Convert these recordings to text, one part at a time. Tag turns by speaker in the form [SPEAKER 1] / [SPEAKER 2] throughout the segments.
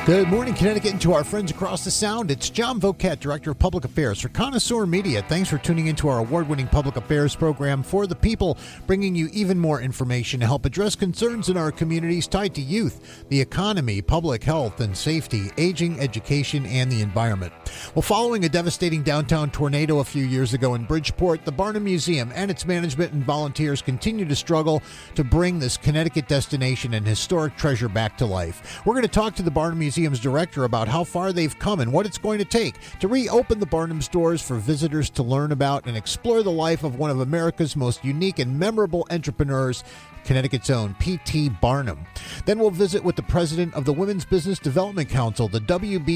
[SPEAKER 1] Good morning, Connecticut, and to our friends across the Sound. It's John Voket, Director of Public Affairs for Connoisseur Media. Thanks for tuning into our award-winning public affairs program for the people, bringing you even more information to help address concerns in our communities tied to youth, the economy, public health and safety, aging, education, and the environment. Well, following a devastating downtown tornado a few years ago in Bridgeport, the Barnum Museum and its management and volunteers continue to struggle to bring this Connecticut destination and historic treasure back to life. We're going to talk to the Barnum Museum's director about how far they've come and what it's going to take to reopen the Barnum's doors for visitors to learn about and explore the life of one of America's most unique and memorable entrepreneurs, Connecticut's own P.T. Barnum. Then we'll visit with the president of the Women's Business Development Council. The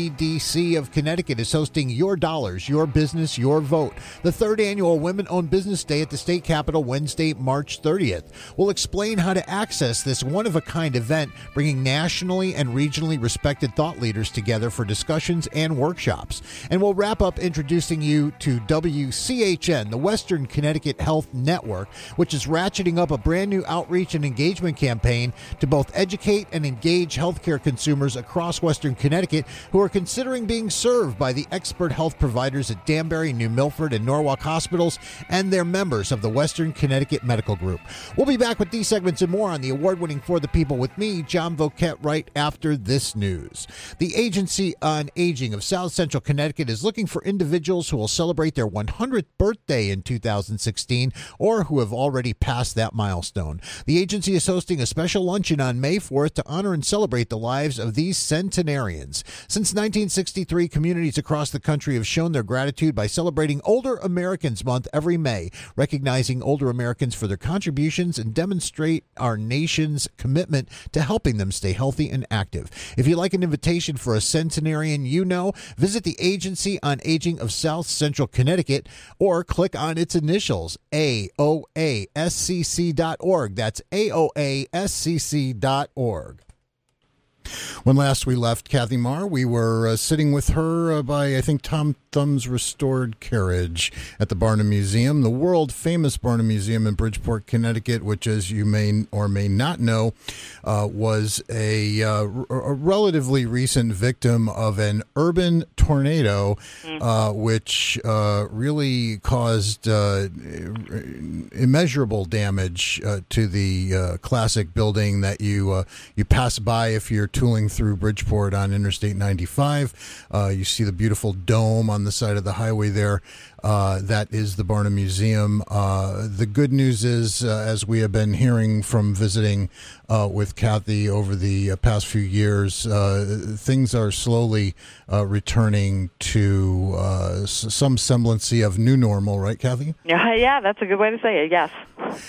[SPEAKER 1] WBDC of Connecticut is hosting Your Dollars, Your Business, Your Vote, the third annual Women-Owned Business Day at the State Capitol Wednesday, March 30th. We'll explain how to access this one-of-a-kind event, bringing nationally and regionally respected thought leaders together for discussions and workshops. And we'll wrap up introducing you to WCHN, the Western Connecticut Health Network, which is ratcheting up a brand new outreach and engagement campaign to both educate and engage healthcare consumers across Western Connecticut who are considering being served by the expert health providers at Danbury, New Milford, and Norwalk hospitals and their members of the Western Connecticut Medical Group. We'll be back with these segments and more on the award-winning For the People with me, John Voket, right after this news. The Agency on Aging of South Central Connecticut is looking for individuals who will celebrate their 100th birthday in 2016 or who have already passed that milestone. The agency is hosting a special luncheon on May 4th to honor and celebrate the lives of these centenarians. Since 1963, communities across the country have shown their gratitude by celebrating Older Americans Month every May, recognizing older Americans for their contributions and demonstrate our nation's commitment to helping them stay healthy and active. If you'd like an invitation for a centenarian you know, visit the Agency on Aging of South Central Connecticut or click on its initials, AOASCC.org. That's AOASCC.org. When last we left Kathy Marr, we were sitting with her by, I think, Tom Thumb's restored carriage at the Barnum Museum, the world-famous Barnum Museum in Bridgeport, Connecticut, which, as you may or may not know, was a relatively recent victim of an urban tornado, which really caused immeasurable damage to the classic building that you pass by if you're tooling through Bridgeport on Interstate 95. You see the beautiful dome on the side of the highway there. That is the Barnum Museum. The good news is, as we have been hearing from visiting with Kathy over the past few years, things are slowly returning to some semblance of new normal, right, Kathy?
[SPEAKER 2] Yeah, that's a good way to say it, yes.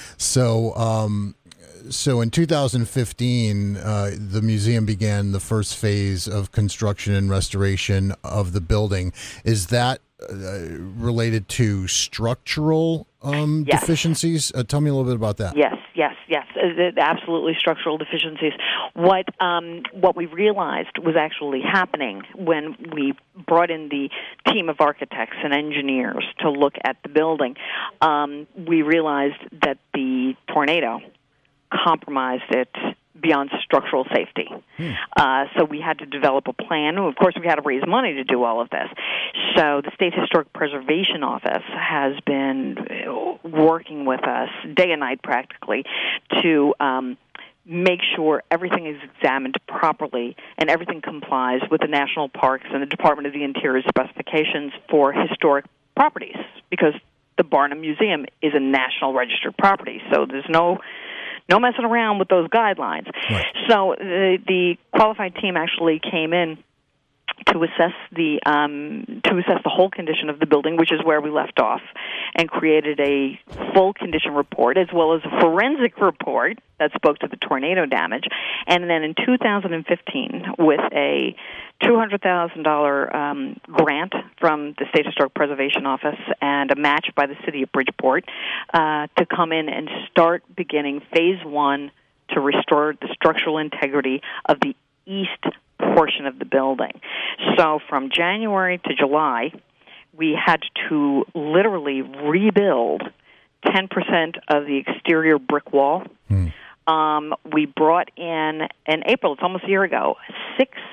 [SPEAKER 1] So in 2015, the museum began the first phase of construction and restoration of the building. Is that related to structural deficiencies? Tell me a little bit about that.
[SPEAKER 2] Yes. Absolutely structural deficiencies. What we realized was actually happening when we brought in the team of architects and engineers to look at the building, we realized that the tornado compromised it beyond structural safety. So we had to develop a plan. Of course, we had to raise money to do all of this. So the State Historic Preservation Office has been working with us day and night practically to make sure everything is examined properly and everything complies with the National Parks and the Department of the Interior specifications for historic properties, because the Barnum Museum is a national registered property. So there's no messing around with those guidelines. Right. So the qualified team actually came in to assess the whole condition of the building, which is where we left off, and created a full condition report as well as a forensic report that spoke to the tornado damage. And then in 2015, with a $200,000 grant from the State Historic Preservation Office and a match by the City of Bridgeport to come in and start beginning Phase 1 to restore the structural integrity of the east portion of the building. So from January to July, we had to literally rebuild 10% of the exterior brick wall. We brought in April, it's almost a year ago, 6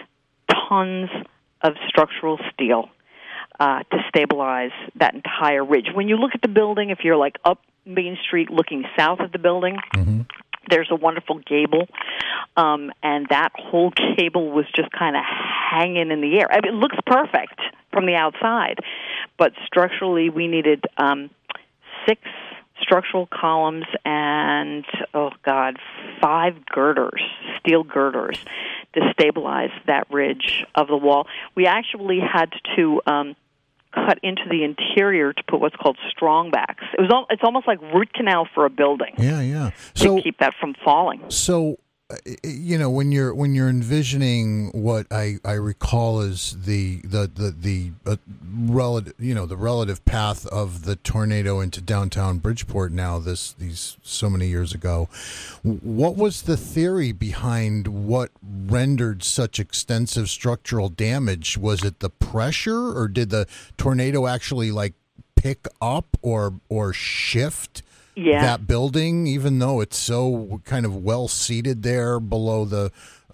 [SPEAKER 2] tons of structural steel to stabilize that entire ridge. When you look at the building, if you're like up Main Street looking south of the building, there's a wonderful gable, and that whole gable was just kind of hanging in the air. I mean, it looks perfect from the outside, but structurally we needed 6 structural columns and, 5 girders, steel girders, to stabilize that ridge of the wall. We actually had to cut into the interior to put what's called strongbacks. It's almost like root canal for a building.
[SPEAKER 1] Yeah.
[SPEAKER 2] To keep that from falling.
[SPEAKER 1] So, when you're envisioning what I recall is the relative the relative path of the tornado into downtown Bridgeport now these so many years ago, what was the theory behind what rendered such extensive structural damage? Was it the pressure, or did the tornado actually pick up or shift that building, even though it's so kind of well seated there below the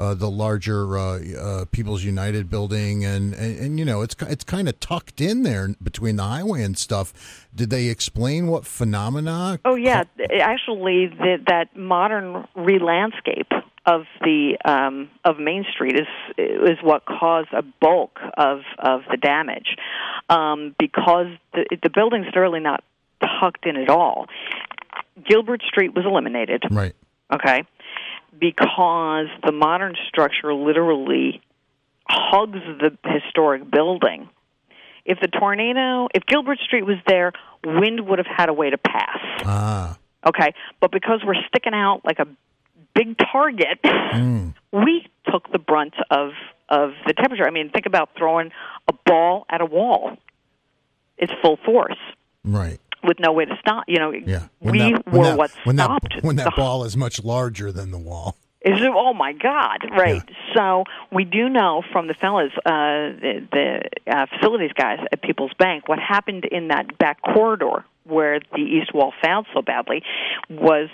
[SPEAKER 1] larger People's United building, and it's kind of tucked in there between the highway and stuff. Did they explain what phenomena?
[SPEAKER 2] Oh yeah, actually, that modern re-landscape of the of Main Street is what caused a bulk of the damage, because the building's really not tucked in at all. Gilbert Street was eliminated.
[SPEAKER 1] Right.
[SPEAKER 2] Okay. Because the modern structure literally hugs the historic building. If Gilbert Street was there, wind would have had a way to pass.
[SPEAKER 1] Ah.
[SPEAKER 2] Okay. But because we're sticking out like a big target, we took the brunt of the temperature. I mean, think about throwing a ball at a wall. It's full force.
[SPEAKER 1] Right.
[SPEAKER 2] With no way to stop,
[SPEAKER 1] when
[SPEAKER 2] what stopped.
[SPEAKER 1] When that ball is much larger than the wall.
[SPEAKER 2] Oh my God! Right. Yeah. So we do know from the fellas, the facilities guys at People's Bank, what happened in that back corridor where the east wall failed so badly was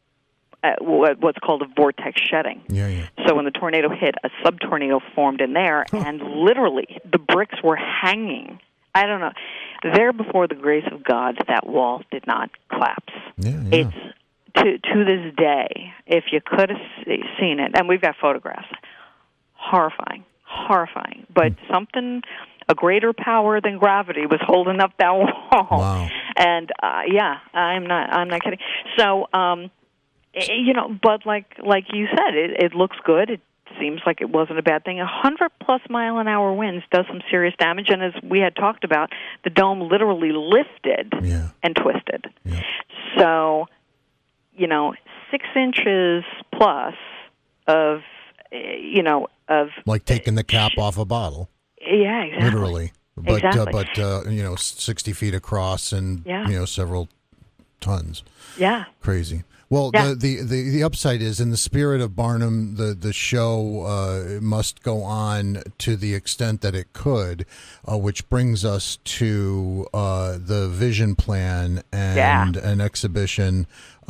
[SPEAKER 2] what's called a vortex shedding.
[SPEAKER 1] Yeah.
[SPEAKER 2] So when the tornado hit, a subtornado formed in there, and literally the bricks were hanging. I don't know. There, before the grace of God, that wall did not collapse.
[SPEAKER 1] Yeah.
[SPEAKER 2] It's to this day, if you could have seen it, and we've got photographs, horrifying. But a greater power than gravity was holding up that wall.
[SPEAKER 1] Wow.
[SPEAKER 2] And I'm not kidding. So, but like you said, it looks good. It seems like it wasn't a bad thing. 100+ mile an hour winds does some serious damage, and as we had talked about, the dome literally lifted and twisted.
[SPEAKER 1] Yeah.
[SPEAKER 2] So, 6 inches plus of
[SPEAKER 1] like taking the cap off a bottle.
[SPEAKER 2] Yeah, exactly.
[SPEAKER 1] Literally, but
[SPEAKER 2] exactly.
[SPEAKER 1] 60 feet across and several tons.
[SPEAKER 2] Yeah,
[SPEAKER 1] crazy. Well, the upside is, in the spirit of Barnum, the show must go on to the extent that it could, which brings us to the vision plan and an exhibition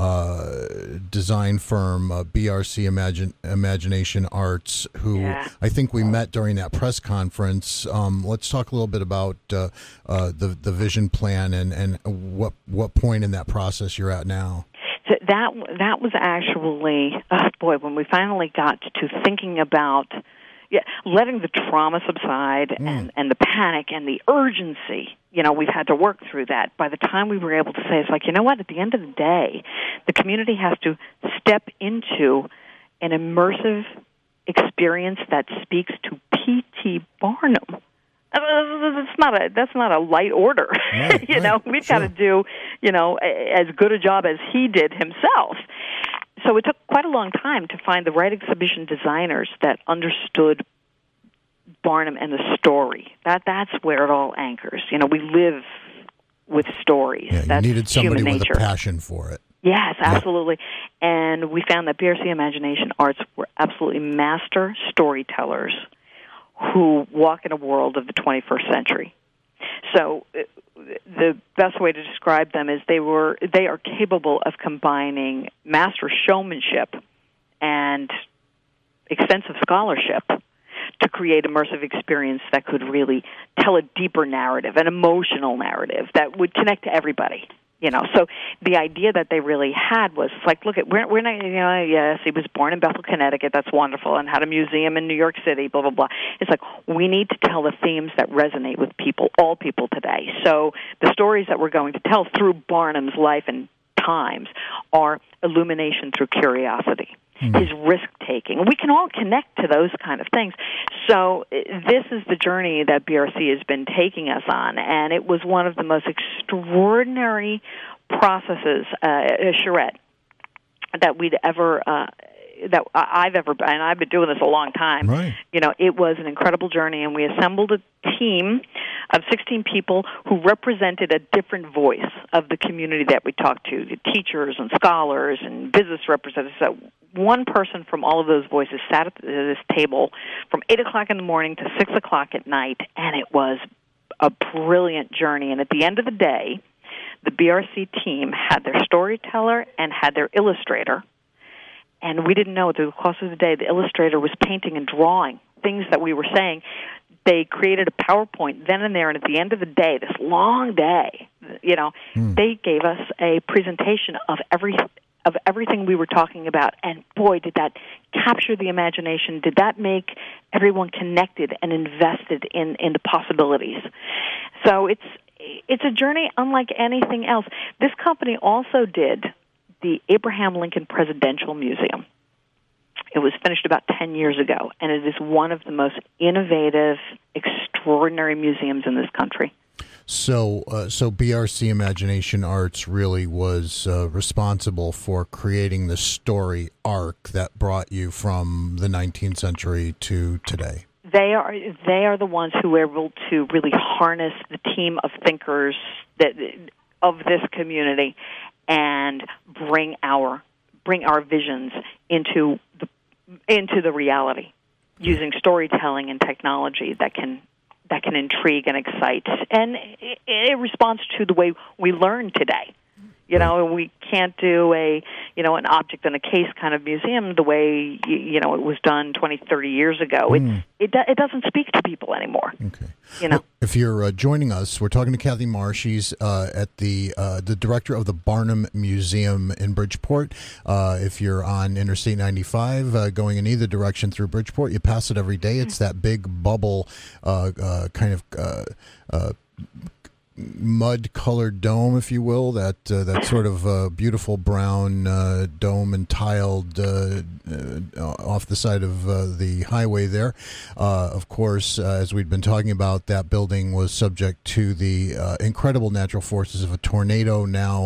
[SPEAKER 1] design firm, BRC Imagination Arts, who I think we met during that press conference. Let's talk a little bit about the vision plan and what point in that process you're at now.
[SPEAKER 2] So that was actually, when we finally got to thinking about letting the trauma subside and the panic and the urgency, we've had to work through that. By the time we were able to say, it's like, at the end of the day, the community has to step into an immersive experience that speaks to P.T. Barnum. That's not a light order.
[SPEAKER 1] Right,
[SPEAKER 2] we've got to do, as good a job as he did himself. So it took quite a long time to find the right exhibition designers that understood Barnum and the story. That's where it all anchors. We live with stories.
[SPEAKER 1] Yeah,
[SPEAKER 2] that's
[SPEAKER 1] you needed somebody
[SPEAKER 2] human
[SPEAKER 1] with
[SPEAKER 2] nature.
[SPEAKER 1] a passion for it.
[SPEAKER 2] Yes, absolutely. Yeah. And we found that BRC Imagination Arts were absolutely master storytellers who walk in a world of the 21st century. So the best way to describe them is they are capable of combining master showmanship and extensive scholarship to create immersive experience that could really tell a deeper narrative, an emotional narrative that would connect to everybody. So the idea that they really had was like, look, we're not, yes, he was born in Bethel, Connecticut, that's wonderful, and had a museum in New York City, blah, blah, blah. It's like, we need to tell the themes that resonate with people, all people today. So the stories that we're going to tell through Barnum's life and times are illumination through curiosity. His risk-taking. We can all connect to those kind of things. So this is the journey that BRC has been taking us on, and it was one of the most extraordinary processes, charrette, that we'd ever... that I've ever, and I've been doing this a long time.
[SPEAKER 1] Right.
[SPEAKER 2] It was an incredible journey, and we assembled a team of 16 people who represented a different voice of the community that we talked to, the teachers and scholars and business representatives. So one person from all of those voices sat at this table from 8 o'clock in the morning to 6 o'clock at night, and it was a brilliant journey. And at the end of the day, the BRC team had their storyteller and had their illustrator. And we didn't know, through the course of the day, the illustrator was painting and drawing things that we were saying. They created a PowerPoint then and there, and at the end of the day, this long day, they gave us a presentation of everything we were talking about. And boy, did that capture the imagination. Did that make everyone connected and invested in the possibilities. So it's a journey unlike anything else. This company also did the Abraham Lincoln Presidential Museum. It was finished about 10 years ago, and it is one of the most innovative, extraordinary museums in this country.
[SPEAKER 1] So BRC Imagination Arts really was responsible for creating the story arc that brought you from the 19th century to today.
[SPEAKER 2] They are the ones who were able to really harness the team of thinkers of this community and bring our visions into the reality, using storytelling and technology that can intrigue and excite, and it responds to the way we learn today. We can't do an object in a case kind of museum the way it was done 20, 30 years ago. It doesn't speak to people anymore.
[SPEAKER 1] Okay. Well, if you're joining us, we're talking to Kathy Marsh. She's at the director of the Barnum Museum in Bridgeport. If you're on Interstate 95 going in either direction through Bridgeport, you pass it every day. It's that big bubble kind of mud-colored dome, if you will, that sort of beautiful brown dome and tiled off the side of the highway there. Of course, as we'd been talking about, that building was subject to the incredible natural forces of a tornado now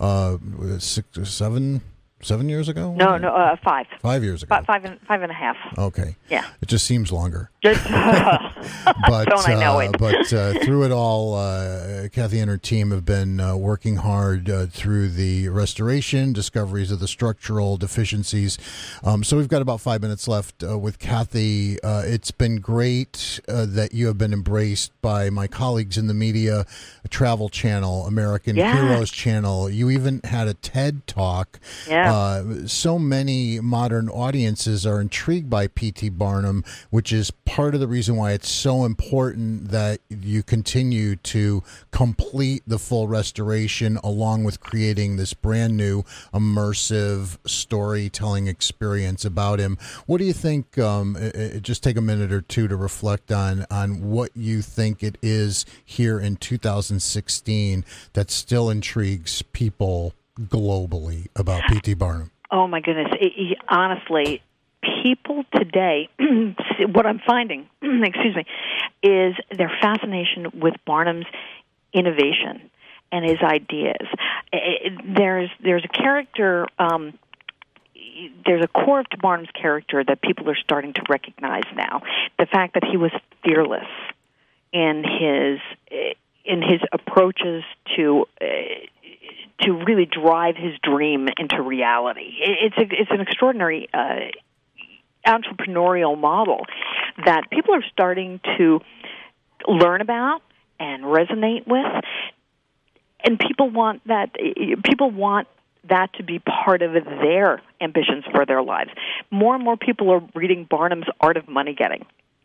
[SPEAKER 1] 7 years ago?
[SPEAKER 2] No, 5.
[SPEAKER 1] 5 years ago.
[SPEAKER 2] Five and a half.
[SPEAKER 1] Okay.
[SPEAKER 2] Yeah.
[SPEAKER 1] It just seems longer.
[SPEAKER 2] But
[SPEAKER 1] Don't
[SPEAKER 2] I know it?
[SPEAKER 1] But through it all, Kathy and her team have been working hard through the restoration, discoveries of the structural deficiencies. So we've got about 5 minutes left with Kathy. It's been great that you have been embraced by my colleagues in the media, Travel Channel, American Heroes Channel. You even had a TED Talk.
[SPEAKER 2] Yeah.
[SPEAKER 1] So many modern audiences are intrigued by P.T. Barnum, which is part of the reason why it's so important that you continue to complete the full restoration along with creating this brand new immersive storytelling experience about him. What do you think, just take a minute or two to reflect on what you think it is here in 2016 that still intrigues people globally about P.T. Barnum?
[SPEAKER 2] Oh, my goodness. Honestly, people today, what I'm finding, is their fascination with Barnum's innovation and his ideas. There's a character, there's a core to Barnum's character that people are starting to recognize now. The fact that he was fearless in his approaches to really drive his dream into reality. It's an extraordinary entrepreneurial model that people are starting to learn about and resonate with, and people want that to be part of their ambitions for their lives. More and more people are reading Barnum's Art of Money Getting.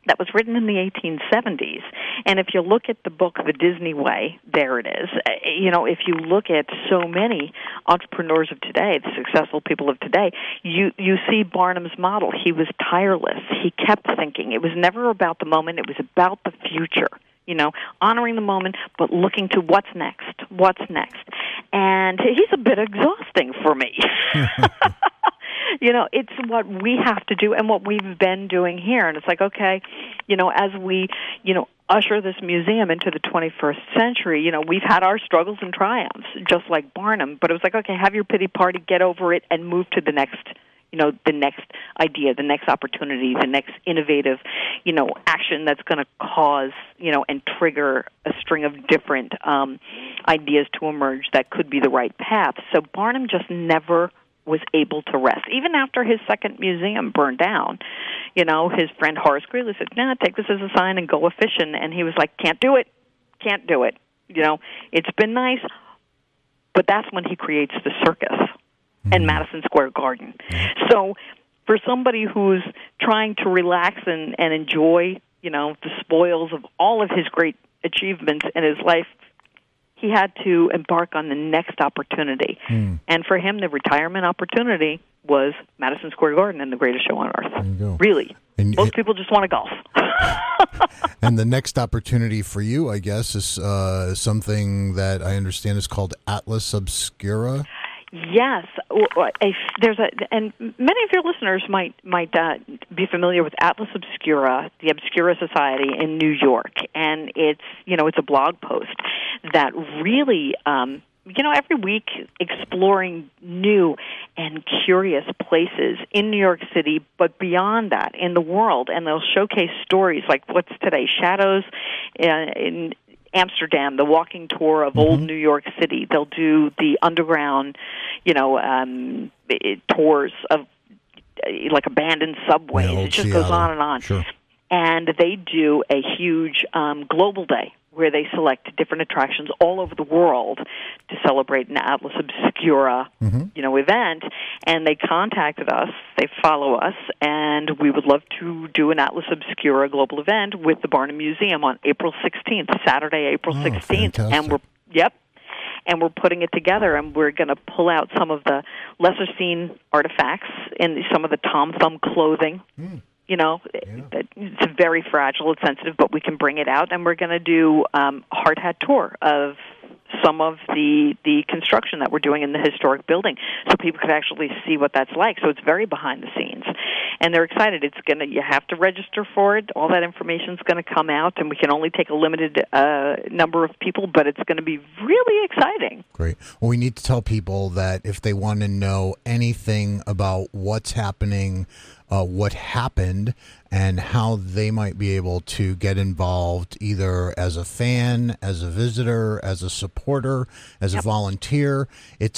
[SPEAKER 2] that was written in the 1870s. And if you look at the book, The Disney Way, there it is. If you look at so many entrepreneurs of today, the successful people of today, you see Barnum's model. He was tireless. He kept thinking. It was never about the moment. It was about the future. Honoring the moment, but looking to what's next. And he's a bit exhausting for me. It's what we have to do and what we've been doing here. And it's like, okay, as we, usher this museum into the 21st century, we've had our struggles and triumphs, just like Barnum. But it was like, okay, have your pity party, get over it, and move to the next the next idea, the next opportunity, the next innovative, action that's going to cause, and trigger a string of different ideas to emerge that could be the right path. So Barnum just never was able to rest. Even after his second museum burned down, his friend Horace Greeley said, take this as a sign and go a-fishing. And he was like, can't do it. It's been nice. But that's when he creates the circus and Madison Square Garden. So for somebody who's trying to relax and enjoy, the spoils of all of his great achievements in his life, he had to embark on the next opportunity. And for him, the retirement opportunity was Madison Square Garden and the greatest show on earth. Really. Most people just want to golf.
[SPEAKER 1] And the next opportunity for you, I guess, is something that I understand is called Atlas Obscura.
[SPEAKER 2] Yes, and many of your listeners might be familiar with Atlas Obscura, the Obscura Society in New York, and it's a blog post that really every week exploring new and curious places in New York City, but beyond that in the world, and they'll showcase stories like what's today, Shadows in Amsterdam, the walking tour of old New York City. They'll do the underground, tours of like abandoned subways. It just goes on and on.
[SPEAKER 1] Sure.
[SPEAKER 2] And they do a huge global day where they select different attractions all over the world to celebrate an Atlas Obscura, event. And they contacted us, they follow us, and we would love to do an Atlas Obscura global event with the Barnum Museum on April 16th, Saturday, April 16th.
[SPEAKER 1] Fantastic.
[SPEAKER 2] And we're putting it together, and we're going to pull out some of the lesser-seen artifacts and some of the Tom Thumb clothing. It's very fragile, it's sensitive, but we can bring it out, and we're going to do a hard hat tour of some of the construction that we're doing in the historic building, so people could actually see what that's like. So it's very behind the scenes, and they're excited. You have to register for it. All that information is going to come out, and we can only take a limited number of people, but it's going to be really exciting.
[SPEAKER 1] Great. Well, we need to tell people that if they want to know anything about what's happening, what happened, and how they might be able to get involved either as a fan, as a visitor, as a supporter, as a volunteer, it's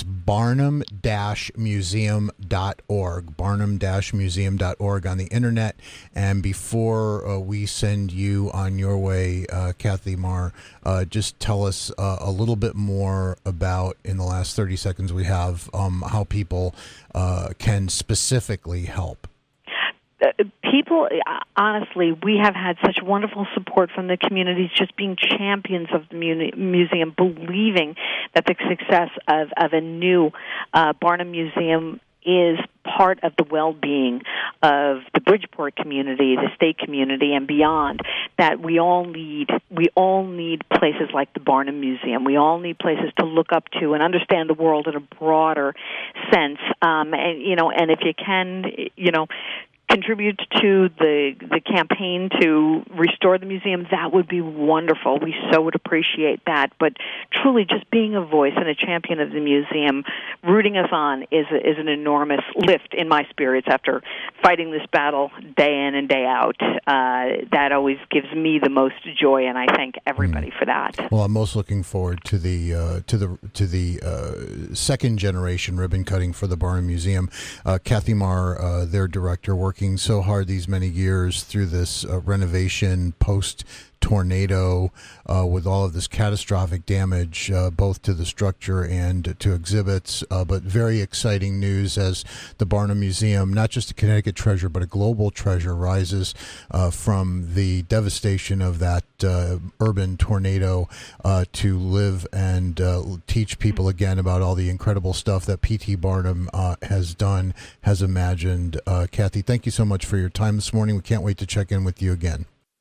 [SPEAKER 1] barnum-museum.org, barnum-museum.org on the internet. And before we send you on your way, Kathy Marr, just tell us a little bit more about, in the last 30 seconds we have, how people can specifically help.
[SPEAKER 2] People, honestly, we have had such wonderful support from the communities, just being champions of the museum, believing that the success of a new Barnum Museum is part of the well-being of the Bridgeport community, the state community, and beyond. That we all need places like the Barnum Museum. We all need places to look up to and understand the world in a broader sense. And if you can, contribute to the campaign to restore the museum, that would be wonderful. We so would appreciate that. But truly, just being a voice and a champion of the museum, rooting us on, is an enormous lift in my spirits after fighting this battle day in and day out. That always gives me the most joy, and I thank everybody for that.
[SPEAKER 1] Well, I'm most looking forward to the second generation ribbon cutting for the Barnum Museum. Kathy Marr, their director, working so hard these many years through this renovation post tornado with all of this catastrophic damage, both to the structure and to exhibits. But very exciting news as the Barnum Museum, not just a Connecticut treasure, but a global treasure, rises from the devastation of that urban tornado to live and teach people again about all the incredible stuff that P.T. Barnum has done, has imagined. Kathy, thank you so much for your time this morning. We can't wait to check in with you again.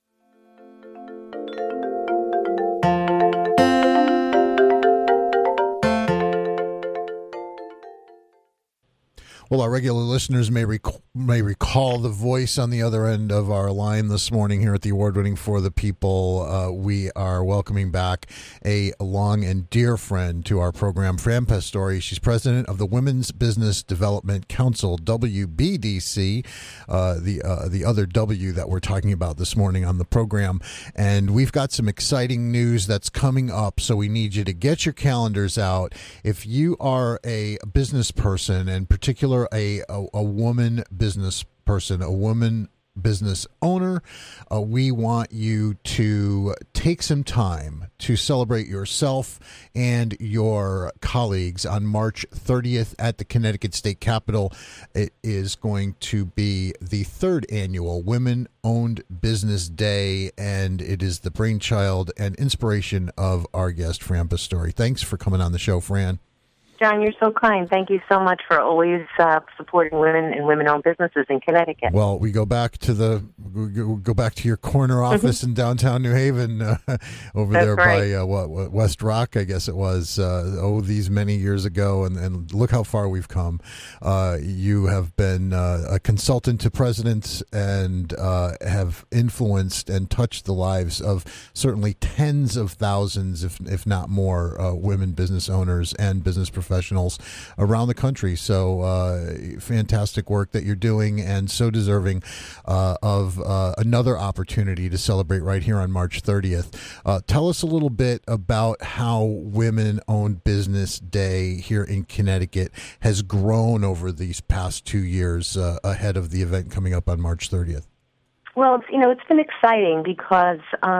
[SPEAKER 1] Well, our regular listeners may recall the voice on the other end of our line this morning here at the award-winning For the People. We are welcoming back a long and dear friend to our program, Fran Pastore. She's president of the Women's Business Development Council, WBDC, the other W that we're talking about this morning on the program. And we've got some exciting news that's coming up, so we need you to get your calendars out. If you are a business person, and particular a woman business person, a woman business owner, we want you to take some time to celebrate yourself and your colleagues on March 30th at the Connecticut State Capitol. It is going to be the third annual Women-Owned Business Day, and it is the brainchild and inspiration of our guest, Fran Pastore. Thanks for coming on the show, Fran.
[SPEAKER 3] John, you're so kind. Thank you so much for always supporting women and women-owned businesses in Connecticut.
[SPEAKER 1] Well, we go back to your corner office in downtown New Haven, over
[SPEAKER 3] That's
[SPEAKER 1] there
[SPEAKER 3] right.
[SPEAKER 1] by West Rock, I guess it was. These many years ago, and look how far we've come. You have been a consultant to presidents and have influenced and touched the lives of certainly tens of thousands, if not more, women business owners and business professionals around the country. So fantastic work that you're doing, and so deserving of another opportunity to celebrate right here on March 30th. Tell us a little bit about how Women-Owned Business Day here in Connecticut has grown over these past 2 years ahead of the event coming up on March 30th.
[SPEAKER 3] Well, it's been exciting because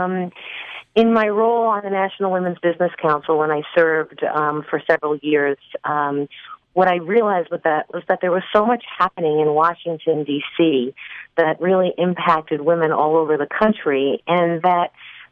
[SPEAKER 3] in my role on the National Women's Business Council, when I served for several years, what I realized was that there was so much happening in Washington, D.C. that really impacted women all over the country, and that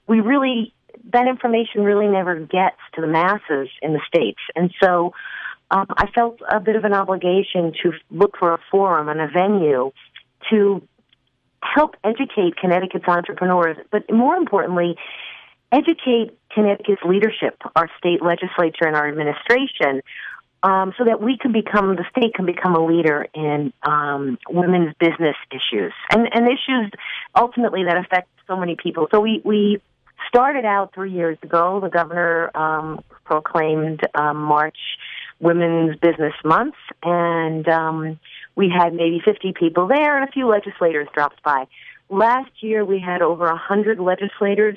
[SPEAKER 3] that information really never gets to the masses in the states. And so I felt a bit of an obligation to look for a forum and a venue to help educate Connecticut's entrepreneurs, but more importantly, educate Connecticut's leadership, our state legislature and our administration, so that the state can become a leader in women's business issues and issues ultimately that affect so many people. So we started out 3 years ago. The governor proclaimed March Women's Business Month, and we had maybe 50 people there, and a few legislators dropped by. Last year, we had over 100 legislators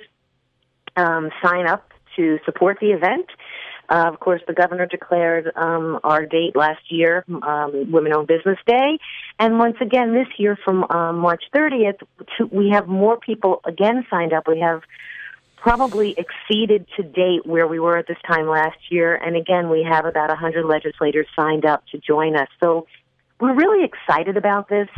[SPEAKER 3] sign up to support the event. Of course, the governor declared our date last year, Women-Owned Business Day. And once again, this year from March 30th, we have more people again signed up. We have probably exceeded to date where we were at this time last year. And again, we have about 100 legislators signed up to join us. So we're really excited about this.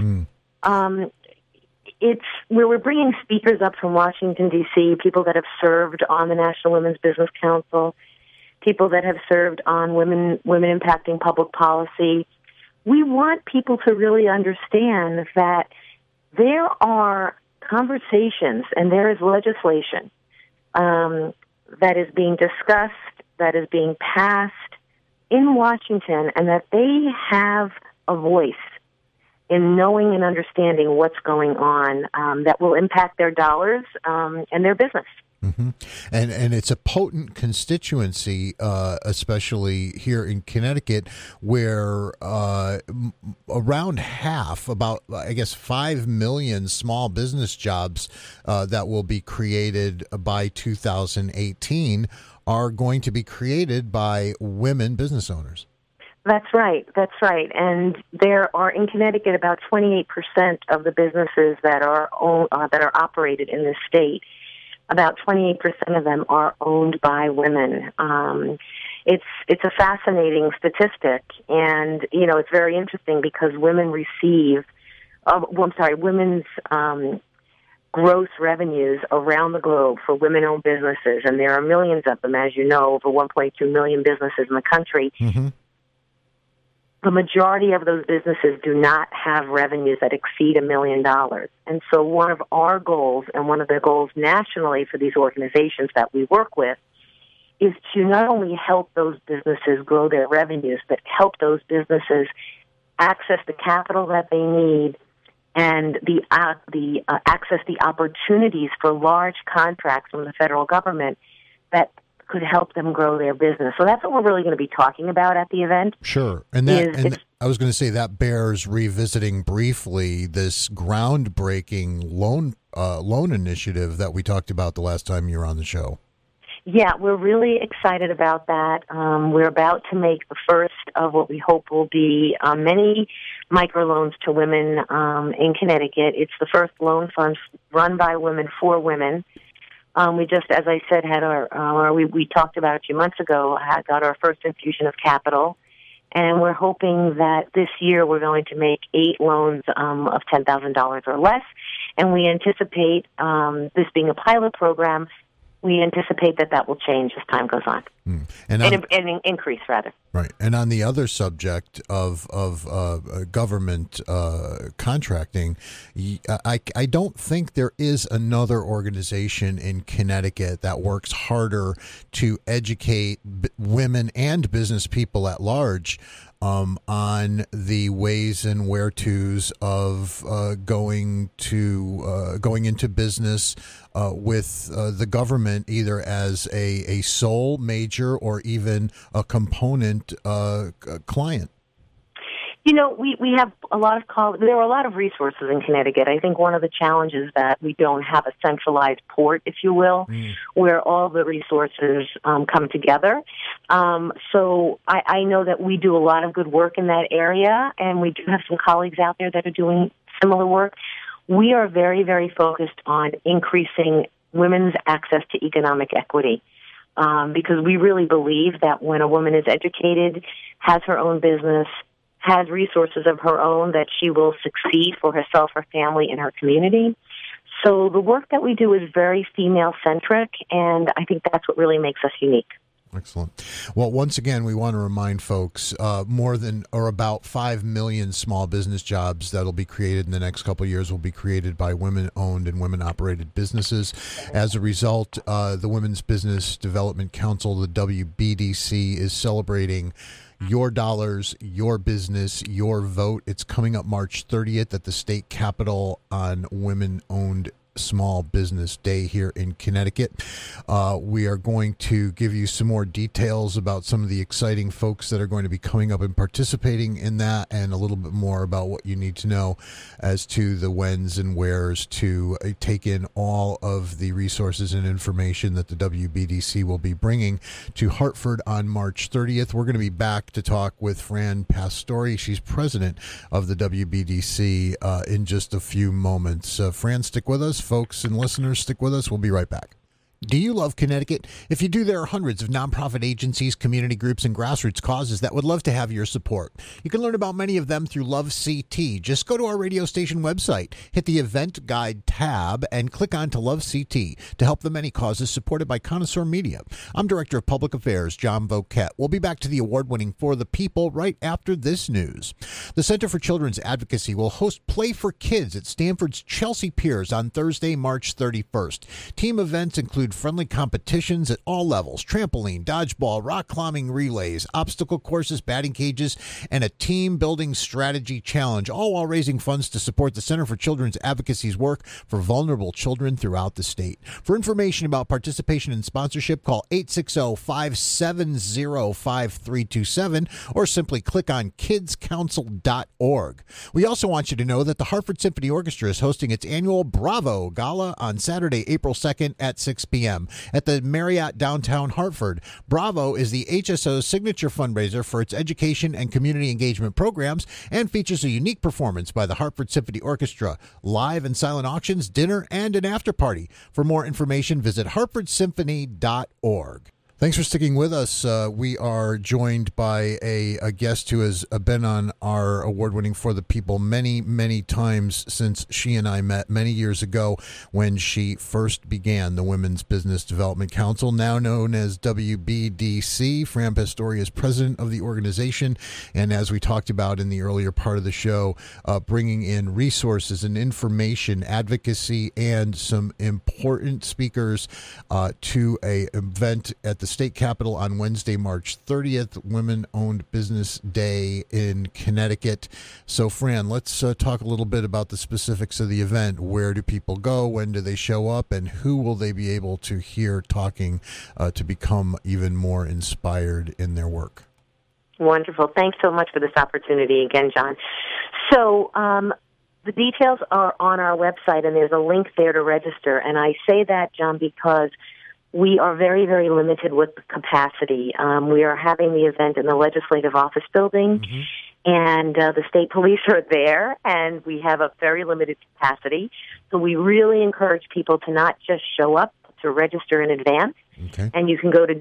[SPEAKER 3] It's where we're bringing speakers up from Washington, D.C., people that have served on the National Women's Business Council, people that have served on women impacting public policy. We want people to really understand that there are conversations and there is legislation that is being discussed, that is being passed in Washington, and that they have a voice in knowing and understanding what's going on that will impact their dollars and their business.
[SPEAKER 1] Mm-hmm. And it's a potent constituency, especially here in Connecticut, where around half, about, I guess, 5 million small business jobs that will be created by 2018 are going to be created by women business owners.
[SPEAKER 3] That's right. And there are in Connecticut about 28% of the businesses that are operated in this state about 28% of them are owned by women. It's a fascinating statistic, and it's very interesting because women's gross revenues around the globe for women-owned businesses, and there are millions of them, as you know, over 1.2 million businesses in the country.
[SPEAKER 1] Mm-hmm.
[SPEAKER 3] The majority of those businesses do not have revenues that exceed $1 million. And so one of our goals, and one of the goals nationally for these organizations that we work with, is to not only help those businesses grow their revenues, but help those businesses access the capital that they need and access the opportunities for large contracts from the federal government that could help them grow their business. So that's what we're really going to be talking about at the event.
[SPEAKER 1] Sure. I was going to say that bears revisiting briefly this groundbreaking loan initiative that we talked about the last time you were on the show.
[SPEAKER 3] Yeah, we're really excited about that. We're about to make the first of what we hope will be many microloans to women in Connecticut. It's the first loan fund run by women for women. We just, as I said, had we talked about a few months ago, got our first infusion of capital, and we're hoping that this year we're going to make 8 loans of $10,000 or less, and we anticipate this being a pilot program. We anticipate that will change as time goes on, and increase rather.
[SPEAKER 1] Right, and on the other subject of government contracting, I don't think there is another organization in Connecticut that works harder to educate women and business people at large on the ways and where-tos of going into business with the government, either as a sole major or even a component client.
[SPEAKER 3] We have a lot of there are a lot of resources in Connecticut. I think one of the challenges that we don't have a centralized port, if you will, where all the resources come together. So I know that we do a lot of good work in that area, and we do have some colleagues out there that are doing similar work. We are very, very focused on increasing women's access to economic equity. Because we really believe that when a woman is educated, has her own business, has resources of her own, that she will succeed for herself, her family, and her community. So the work that we do is very female-centric, and I think that's what really makes us unique.
[SPEAKER 1] Excellent. Well, once again, we want to remind folks about 5 million small business jobs that'll be created in the next couple of years will be created by women-owned and women-operated businesses. As a result, the Women's Business Development Council, the WBDC, is celebrating Your Dollars, Your Business, Your Vote. It's coming up March 30th at the state capitol on Women-Owned Small Business Day here in Connecticut. We are going to give you some more details about some of the exciting folks that are going to be coming up and participating in that, and a little bit more about what you need to know as to the whens and wheres to take in all of the resources and information that the WBDC will be bringing to Hartford on March 30th. We're going to be back to talk with Fran Pastore. She's president of the WBDC in just a few moments. Fran, stick with us. Folks and listeners, stick with us. We'll be right back. Do you love Connecticut? If you do, there are hundreds of nonprofit agencies, community groups, and grassroots causes that would love to have your support. You can learn about many of them through Love CT. Just go to our radio station website, hit the event guide tab, and click on to Love CT to help the many causes supported by Connoisseur Media. I'm Director of Public Affairs, John Voquette. We'll be back to the award-winning For the People right after this news. The Center for Children's Advocacy will host Play for Kids at Stanford's Chelsea Piers on Thursday, March 31st. Team events include friendly competitions at all levels: trampoline, dodgeball, rock climbing relays, obstacle courses, batting cages, and a team building strategy challenge, all while raising funds to support the Center for Children's Advocacy's work for vulnerable children throughout the state. For information about participation and sponsorship, call 860-570-5327 or simply click on kidscouncil.org. We also want you to know that the Hartford Symphony Orchestra is hosting its annual Bravo Gala on Saturday, April 2nd at 6 p.m. p.m. at the Marriott downtown Hartford. Bravo is the HSO's signature fundraiser for its education and community engagement programs and features a unique performance by the Hartford Symphony Orchestra, live and silent auctions, dinner, and an after party. For more information, visit hartfordsymphony.org. Thanks for sticking with us. We are joined by a guest who has been on our award-winning For the People many, many times since she and I met many years ago when she first began the Women's Business Development Council, now known as WBDC. Fran Pastore is president of the organization, and as we talked about in the earlier part of the show, bringing in resources and information, advocacy, and some important speakers to an event at the State Capitol on Wednesday, March 30th, Women-Owned Business Day in Connecticut. So, Fran, let's talk a little bit about the specifics of the event. Where do people go? When do they show up? And who will they be able to hear talking to become even more inspired in their work?
[SPEAKER 3] Wonderful. Thanks so much for this opportunity again, John. So, the details are on our website, and there's a link there to register. And I say that, John, because we are very, very limited with capacity. We are having the event in the Legislative Office Building, and the state police are there, and we have a very limited capacity. So we really encourage people to not just show up, but to register in advance. Okay. And you can go to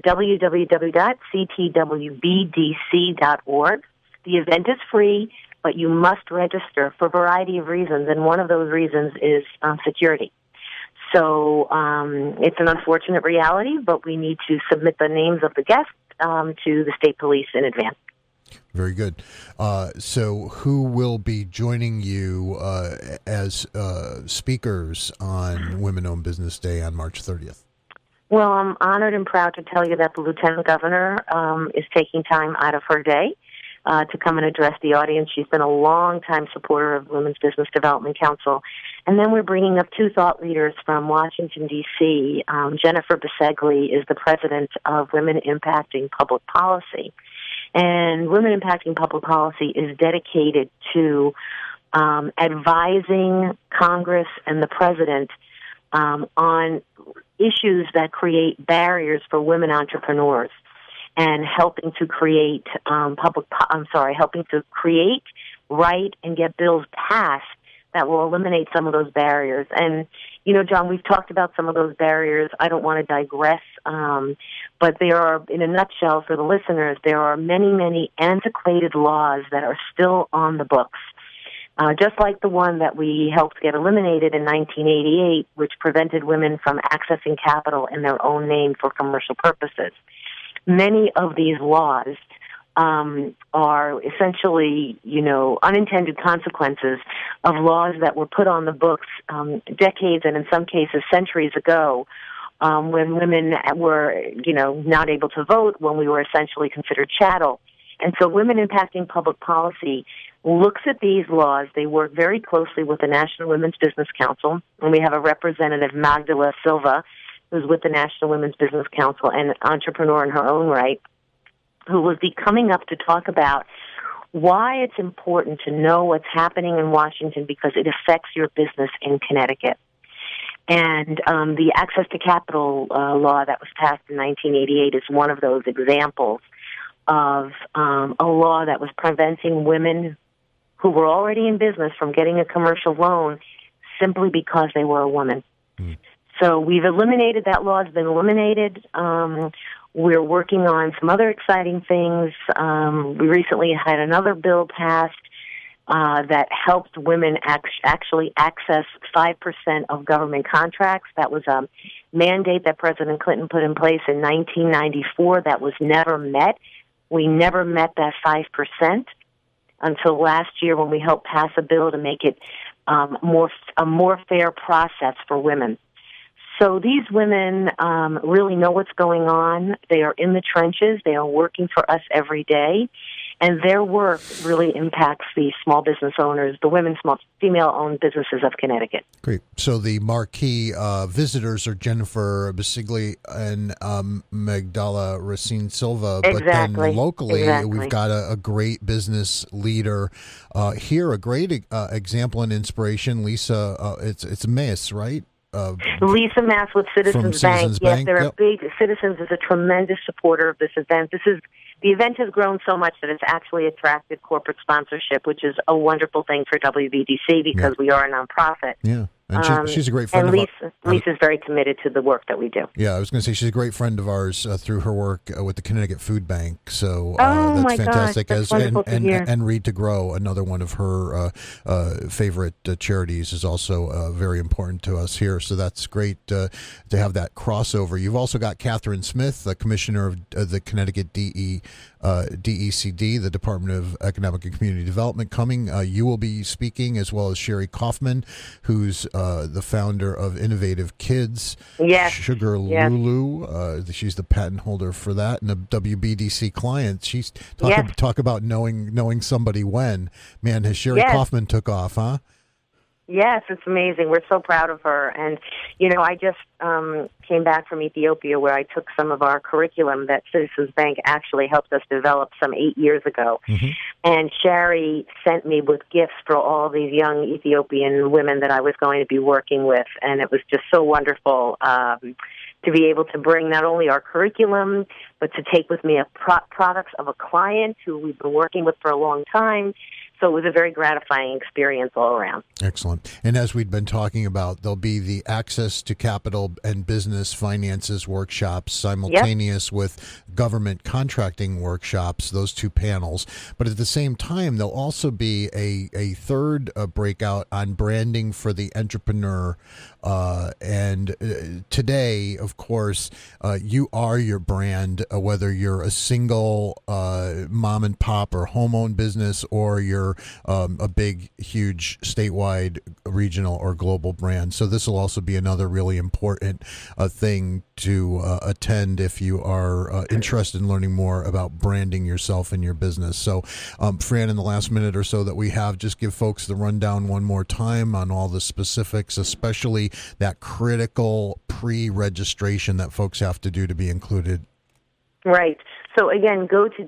[SPEAKER 3] www.ctwbdc.org. The event is free, but you must register for a variety of reasons, and one of those reasons is security. So it's an unfortunate reality, but we need to submit the names of the guests to the state police in advance.
[SPEAKER 1] Very good. So who will be joining you as speakers on Women-Owned Business Day on March 30th?
[SPEAKER 3] Well, I'm honored and proud to tell you that the Lieutenant Governor is taking time out of her day to come and address the audience. She's been a long-time supporter of Women's Business Development Council. And then we're bringing up two thought leaders from Washington, D.C. Jennifer Bisegli is the president of Women Impacting Public Policy. And Women Impacting Public Policy is dedicated to advising Congress and the president on issues that create barriers for women entrepreneurs, and helping to create write and get bills passed that will eliminate some of those barriers. And, you know, John, we've talked about some of those barriers. I don't want to digress, but there are, in a nutshell for the listeners, there are many, many antiquated laws that are still on the books. Just like the one that we helped get eliminated in 1988, which prevented women from accessing capital in their own name for commercial purposes. Many of these laws are essentially, you know, unintended consequences of laws that were put on the books decades and in some cases centuries ago, when women were, you know, not able to vote, when we were essentially considered chattel. And so Women Impacting Public Policy looks at these laws. They work very closely with the National Women's Business Council, and we have a representative, Magdala Silva, who's with the National Women's Business Council and an entrepreneur in her own right, who will be coming up to talk about why it's important to know what's happening in Washington because it affects your business in Connecticut. And the Access to Capital law that was passed in 1988 is one of those examples of a law that was preventing women who were already in business from getting a commercial loan simply because they were a woman. Mm. So we've eliminated, that law has been eliminated. We're working on some other exciting things. We recently had another bill passed that helped women actually access 5% of government contracts. That was a mandate that President Clinton put in place in 1994 that was never met. We never met that 5% until last year when we helped pass a bill to make it a more fair process for women. So these women really know what's going on. They are in the trenches. They are working for us every day. And their work really impacts the small business owners, the female-owned businesses of Connecticut.
[SPEAKER 1] Great. So the marquee visitors are Jennifer Bisegli and Magdala Racine Silva.
[SPEAKER 3] Exactly.
[SPEAKER 1] But then locally, we've got a great business leader here, a great example and inspiration. Lisa, it's Emmaus, right?
[SPEAKER 3] Lisa Mass with Citizens Bank. Yes, they're a big. Citizens is a tremendous supporter of this event. The event has grown so much that it's actually attracted corporate sponsorship, which is a wonderful thing for WBDC because we are a nonprofit.
[SPEAKER 1] Yeah. And she's a great friend
[SPEAKER 3] of ours. Lisa's very committed to the work that we do.
[SPEAKER 1] Yeah, I was going to say she's a great friend of ours through her work with the Connecticut Food Bank. So that's fantastic.
[SPEAKER 3] Gosh, that's wonderful to hear.
[SPEAKER 1] And Read to Grow, another one of her favorite charities, is also very important to us here. So that's great to have that crossover. You've also got Catherine Smith, the commissioner of the Connecticut DECD, the Department of Economic and Community Development, coming. You will be speaking, as well as Sherry Kaufman, who's the founder of Innovative Kids.
[SPEAKER 3] Yes.
[SPEAKER 1] Sugar Lulu. She's the patent holder for that, and a WBDC client. She's talk about knowing somebody when. Man, has Sherry Kaufman took off, huh?
[SPEAKER 3] Yes, it's amazing. We're so proud of her. And, I just came back from Ethiopia where I took some of our curriculum that Citizens Bank actually helped us develop some 8 years ago. Mm-hmm. And Sherry sent me with gifts for all these young Ethiopian women that I was going to be working with. And it was just so wonderful to be able to bring not only our curriculum, but to take with me products of a client who we've been working with for a long time. So it was a very gratifying experience all around.
[SPEAKER 1] Excellent. And as we'd been talking about, there'll be the Access to Capital and Business Finances workshops simultaneous with government contracting workshops, those two panels. But at the same time, there'll also be a third breakout on branding for the entrepreneur. And today, of course, you are your brand, whether you're a single mom and pop or home-owned business, or you're a big, huge statewide, regional, or global brand. So this will also be another really important thing to attend if you are interested in learning more about branding yourself and your business. So, Fran, in the last minute or so that we have, just give folks the rundown one more time on all the specifics, especially that critical pre-registration that folks have to do to be included.
[SPEAKER 3] Right. So again, go to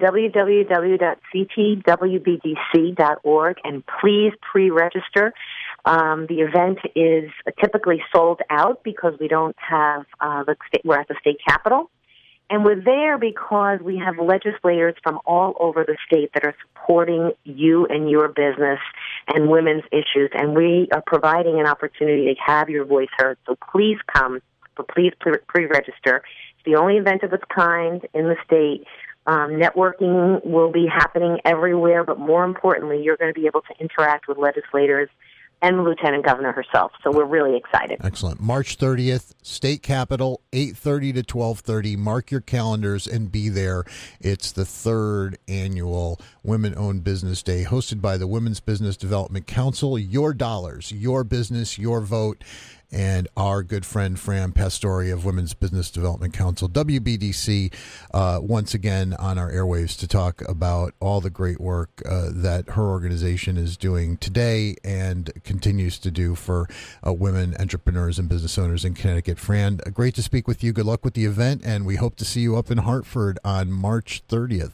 [SPEAKER 3] www.ctwbdc.org and please pre-register. The event is typically sold out because we don't have we're at the state capitol. And we're there because we have legislators from all over the state that are supporting you and your business and women's issues. And we are providing an opportunity to have your voice heard. So please come, but please pre-register. It's the only event of its kind in the state. Networking will be happening everywhere, but more importantly, you're going to be able to interact with legislators and the Lieutenant Governor herself. So we're really excited.
[SPEAKER 1] Excellent. March 30th, State Capitol, 8:30 to 12:30. Mark your calendars and be there. It's the third annual Women-Owned Business Day, hosted by the Women's Business Development Council. Your dollars, your business, your vote. And our good friend Fran Pastori of Women's Business Development Council, WBDC, once again on our airwaves to talk about all the great work that her organization is doing today and continues to do for women entrepreneurs and business owners in Connecticut. Fran, great to speak with you. Good luck with the event, and we hope to see you up in Hartford on March 30th.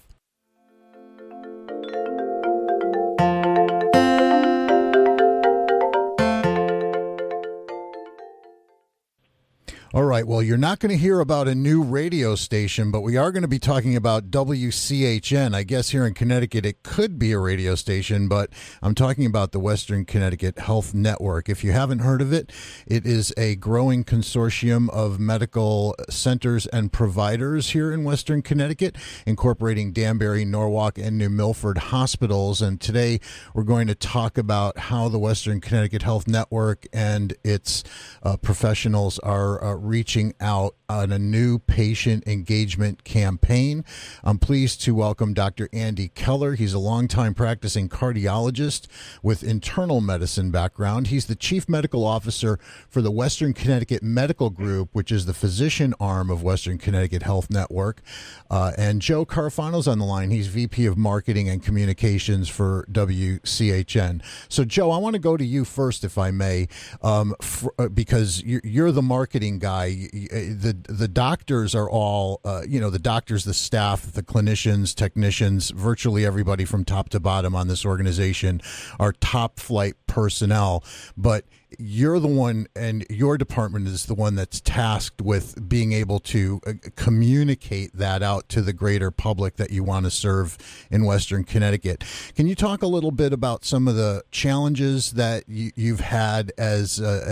[SPEAKER 1] All right. Well, you're not going to hear about a new radio station, but we are going to be talking about WCHN. I guess here in Connecticut, it could be a radio station, but I'm talking about the Western Connecticut Health Network. If you haven't heard of it, it is a growing consortium of medical centers and providers here in Western Connecticut, incorporating Danbury, Norwalk, and New Milford hospitals. And today we're going to talk about how the Western Connecticut Health Network and its professionals are reaching out on a new patient engagement campaign. I'm pleased to welcome Dr. Andy Keller. He's a longtime practicing cardiologist with internal medicine background. He's the chief medical officer for the Western Connecticut Medical Group, which is the physician arm of Western Connecticut Health Network. And Joe Carafano's on the line. He's VP of Marketing and Communications for WCHN. So, Joe, I want to go to you first, if I may, because you're the marketing guy. The doctors are all, the doctors, the staff, the clinicians, technicians, virtually everybody from top to bottom on this organization are top flight personnel, but you're the one, and your department is the one that's tasked with being able to communicate that out to the greater public that you want to serve in Western Connecticut. Can you talk a little bit about some of the challenges that you've had as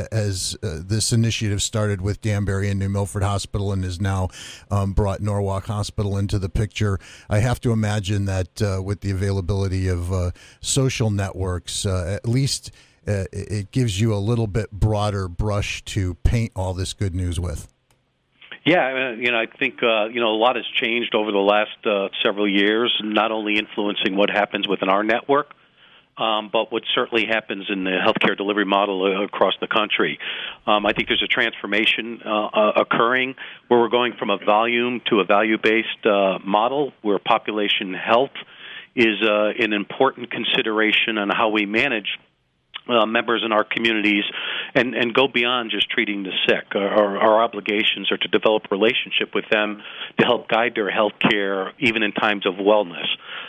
[SPEAKER 1] this initiative started with Danbury and New Milford Hospital and has now brought Norwalk Hospital into the picture? I have to imagine that with the availability of social networks, at least it gives you a little bit broader brush to paint all this good news with.
[SPEAKER 4] Yeah, I think a lot has changed over the last several years, not only influencing what happens within our network, but what certainly happens in the healthcare delivery model across the country. I think there's a transformation occurring where we're going from a volume to a value-based model where population health is an important consideration on how we manage members in our communities and go beyond just treating the sick. Our obligations are to develop a relationship with them to help guide their health care even in times of wellness.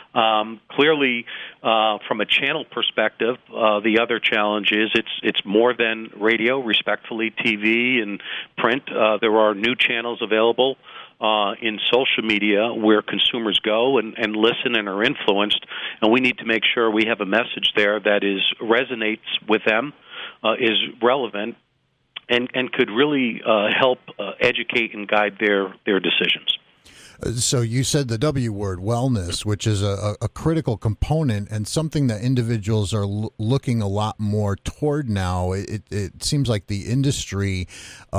[SPEAKER 4] Clearly, from a channel perspective, the other challenge is it's more than radio, respectfully, TV and print. There are new channels available in social media where consumers go and listen and are influenced, and we need to make sure we have a message there that resonates with them, is relevant, and could really help educate and guide their decisions.
[SPEAKER 1] So you said the W word, wellness, which is a critical component and something that individuals are looking a lot more toward now. It seems like the industry,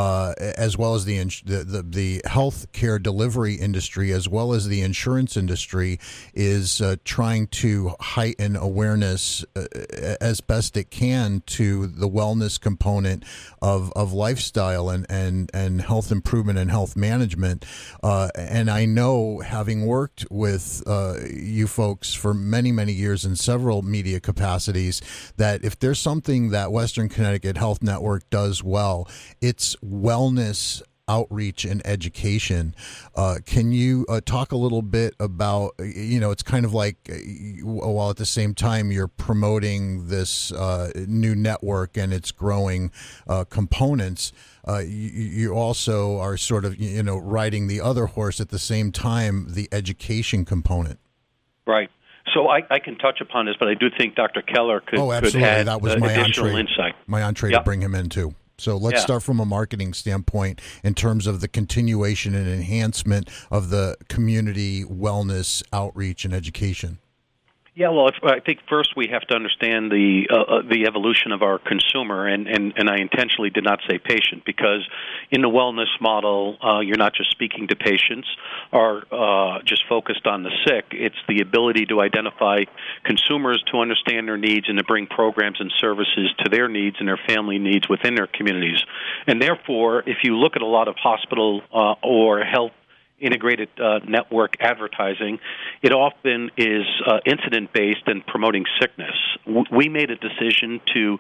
[SPEAKER 1] as well as the health care delivery industry, as well as the insurance industry, is trying to heighten awareness as best it can to the wellness component of lifestyle and health improvement and health management. And I know, having worked with you folks for many, many years in several media capacities, that if there's something that Western Connecticut Health Network does well, it's wellness outreach and education. Can you talk a little bit about, it's kind of like, while at the same time you're promoting this new network and its growing components, you also are sort of, riding the other horse at the same time, the education component.
[SPEAKER 4] Right. So I can touch upon this, but I do think Dr. Keller could add
[SPEAKER 1] that was my
[SPEAKER 4] additional insight.
[SPEAKER 1] My entree to bring him in, too. So let's start from a marketing standpoint in terms of the continuation and enhancement of the community wellness outreach and education.
[SPEAKER 4] Yeah, well, I think first we have to understand the evolution of our consumer, and I intentionally did not say patient, because in the wellness model, you're not just speaking to patients or just focused on the sick. It's the ability to identify consumers, to understand their needs, and to bring programs and services to their needs and their family needs within their communities. And therefore, if you look at a lot of hospital or health integrated network advertising, it often is incident-based and promoting sickness. We made a decision to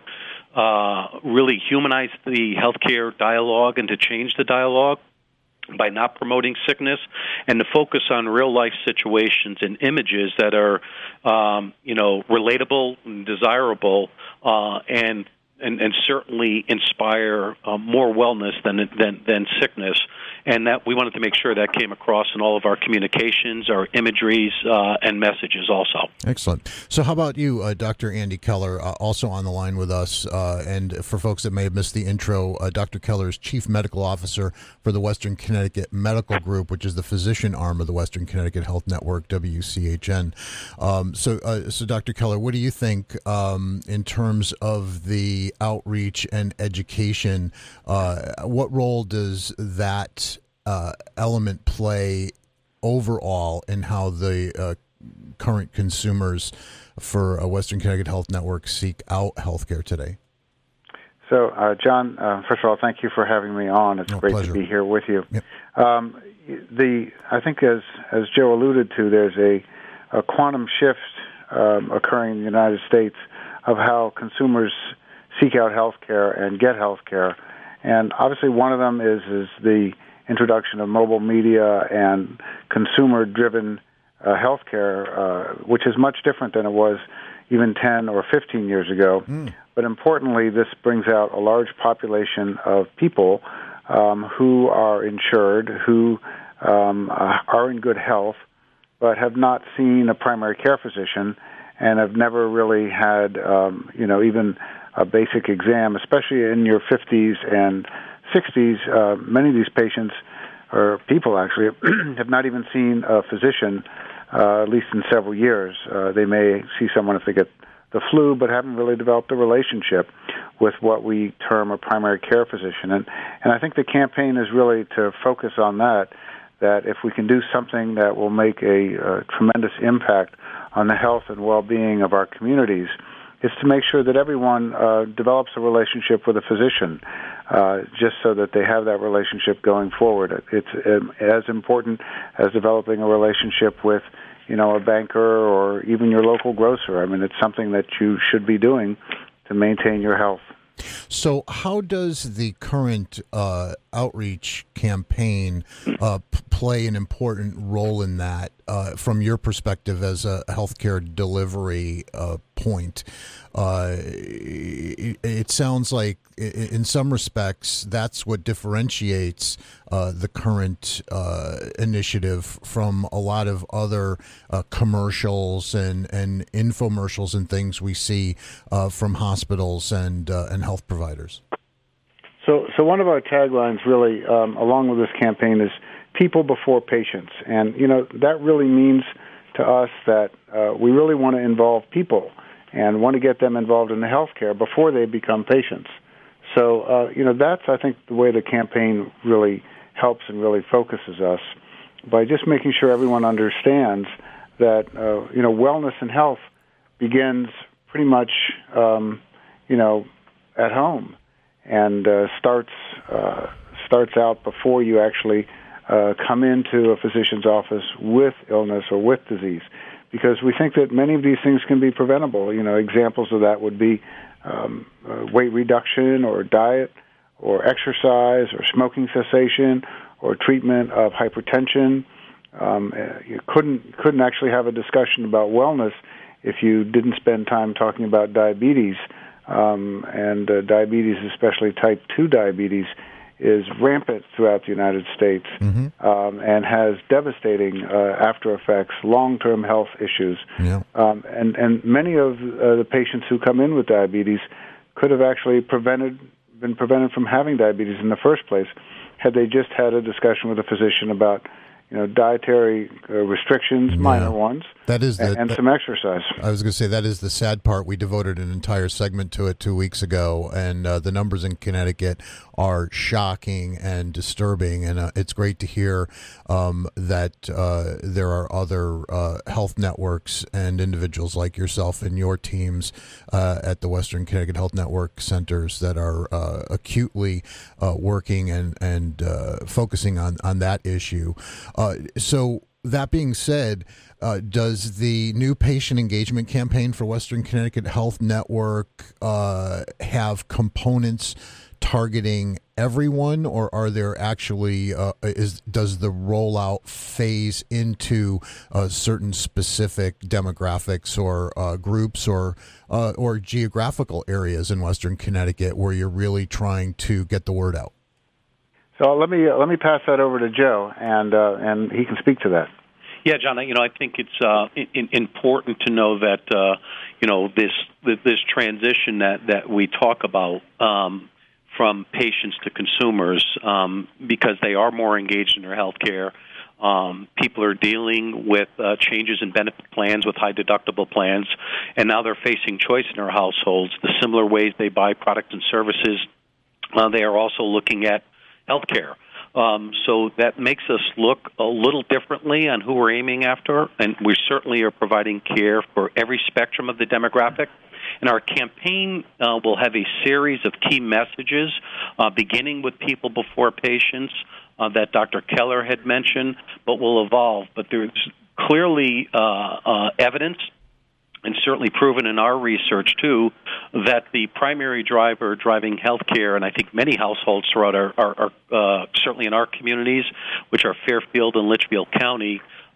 [SPEAKER 4] really humanize the healthcare dialogue and to change the dialogue by not promoting sickness and to focus on real-life situations and images that are, relatable and desirable and certainly inspire more wellness than sickness, and that we wanted to make sure that came across in all of our communications, our imageries, and messages also.
[SPEAKER 1] Excellent. So how about you, Dr. Andy Keller, also on the line with us, and for folks that may have missed the intro, Dr. Keller is Chief Medical Officer for the Western Connecticut Medical Group, which is the physician arm of the Western Connecticut Health Network, WCHN. So Dr. Keller, what do you think in terms of the outreach and education? What role does that element play overall in how the current consumers for Western Connecticut Health Network seek out healthcare today?
[SPEAKER 5] So, John, first of all, thank you for having me on. It's great
[SPEAKER 1] pleasure
[SPEAKER 5] to be here with you.
[SPEAKER 1] Yep.
[SPEAKER 5] I think, as Joe alluded to, there's a quantum shift occurring in the United States of how consumers seek out health care and get health care. And obviously one of them is the introduction of mobile media and consumer-driven health care, which is much different than it was, even 10 or 15 years ago. But importantly, this brings out a large population of people who are insured, who are in good health, but have not seen a primary care physician and have never really had, even a basic exam, especially in your 50s and 60s. Many of these patients, or people actually, have not even seen a physician, at least in several years. They may see someone if they get the flu, but haven't really developed a relationship with what we term a primary care physician. And I think the campaign is really to focus on that if we can do something that will make a tremendous impact on the health and well-being of our communities, is to make sure that everyone develops a relationship with a physician, just so that they have that relationship going forward. It's as important as developing a relationship with, a banker or even your local grocer. I mean, it's something that you should be doing to maintain your health.
[SPEAKER 1] So how does the current outreach campaign play an important role in that from your perspective as a healthcare delivery point? It sounds like in some respects that's what differentiates the current initiative from a lot of other commercials and infomercials and things we see from hospitals and health providers.
[SPEAKER 5] So one of our taglines really, along with this campaign, is people before patients. And, that really means to us that we really want to involve people and want to get them involved in the healthcare before they become patients. So, that's, I think, the way the campaign really helps and really focuses us, by just making sure everyone understands that, wellness and health begins pretty much, at home, and starts out before you actually come into a physician's office with illness or with disease, because we think that many of these things can be preventable. Examples of that would be weight reduction or diet or exercise or smoking cessation or treatment of hypertension. You couldn't actually have a discussion about wellness if you didn't spend time talking about diabetes. And diabetes, especially type 2 diabetes, is rampant throughout the United States, and has devastating after effects, long-term health issues. Yeah. And many of the patients who come in with diabetes could have actually been prevented from having diabetes in the first place had they just had a discussion with a physician about dietary restrictions, minor ones, and some exercise.
[SPEAKER 1] I was going to say, that is the sad part. We devoted an entire segment to it 2 weeks ago, and the numbers in Connecticut are shocking and disturbing, and it's great to hear that there are other health networks and individuals like yourself and your teams at the Western Connecticut Health Network centers that are acutely working and focusing on that issue. So that being said, does the new patient engagement campaign for Western Connecticut Health Network have components targeting everyone, or are there actually does the rollout phase into certain specific demographics or groups or geographical areas in Western Connecticut where you're really trying to get the word out?
[SPEAKER 5] So let me pass that over to Joe, and he can speak to that.
[SPEAKER 4] Yeah, John. I think it's important to know that this transition that we talk about from patients to consumers, because they are more engaged in their health care. People are dealing with changes in benefit plans with high deductible plans, and now they're facing choice in their households. The similar ways they buy products and services, they are also looking at healthcare. So that makes us look a little differently on who we're aiming after, and we certainly are providing care for every spectrum of the demographic. And our campaign will have a series of key messages, beginning with people before patients that Dr. Keller had mentioned, but will evolve. But there's clearly evidence, and certainly proven in our research, too, that the primary driver driving healthcare, and I think many households throughout our certainly in our communities, which are Fairfield and Litchfield County,